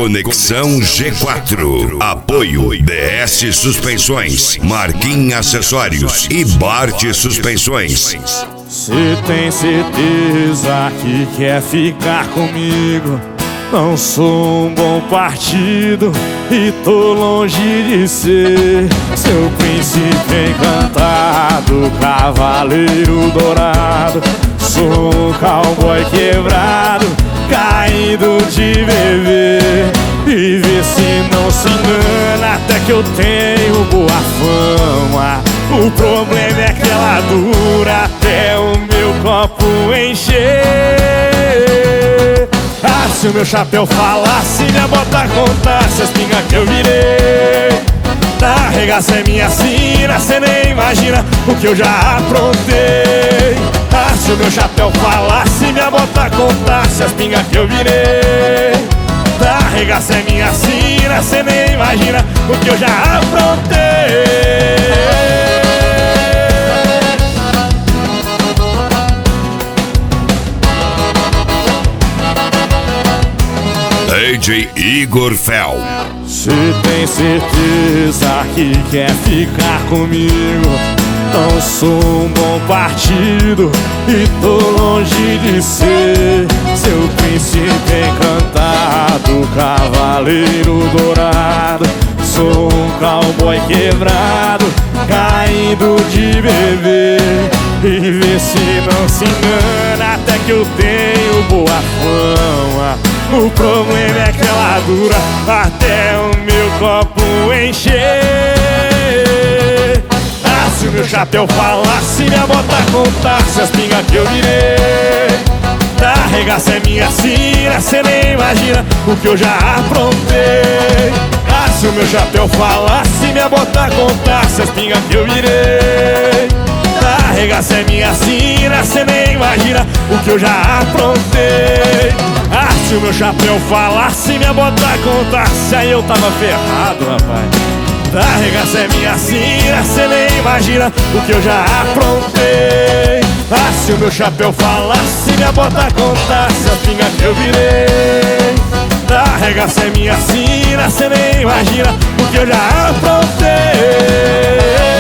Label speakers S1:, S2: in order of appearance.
S1: Conexão G4. Apoio DS Suspensões, Marquim Acessórios e Bart Suspensões.
S2: Cê tem certeza que quer ficar comigo? Não sou um bom partido e tô longe de ser seu príncipe encantado, cavaleiro dourado. Sou um cowboy quebrado, caído de beber. E vê se não se engana, até que eu tenho boa fama. O problema é que ela dura até o meu copo encher. Ah, se o meu chapéu falasse, minha bota contasse as pingas que eu virei. A regaça é minha sina, cê nem imagina o que eu já aprontei. Ah, se o meu chapéu falasse, minha bota contasse as pingas que eu virei. A regaça é minha sina, cê nem imagina o que eu já aprontei.
S1: DJ Igor Fel.
S2: Cê tem certeza que quer ficar comigo? Não sou um bom partido e tô longe de ser seu príncipe encantado, cavaleiro dourado. Sou um cowboy quebrado, caindo de beber. E vê se não se engana, até que eu tenho boa fama. O problema é que ela dura até o meu copo encher. Ah, se o meu chapéu falasse, minha bota contasse as pingas que eu virei. A regaça é minha sina, cê nem imagina o que eu já aprontei. Ah, se o meu chapéu falasse, minha bota contasse as pingas que eu virei. A regaça é minha sina, cê nem imagina o que eu já aprontei. Ah, se o meu chapéu falasse, minha bota contasse, aí eu tava ferrado, rapaz. A regaça é minha sina, cê nem imagina o que eu já aprontei. Ah, se o meu chapéu falasse, minha bota contasse as pingas que eu virei. A regaça é minha sina, cê nem imagina o que eu já aprontei.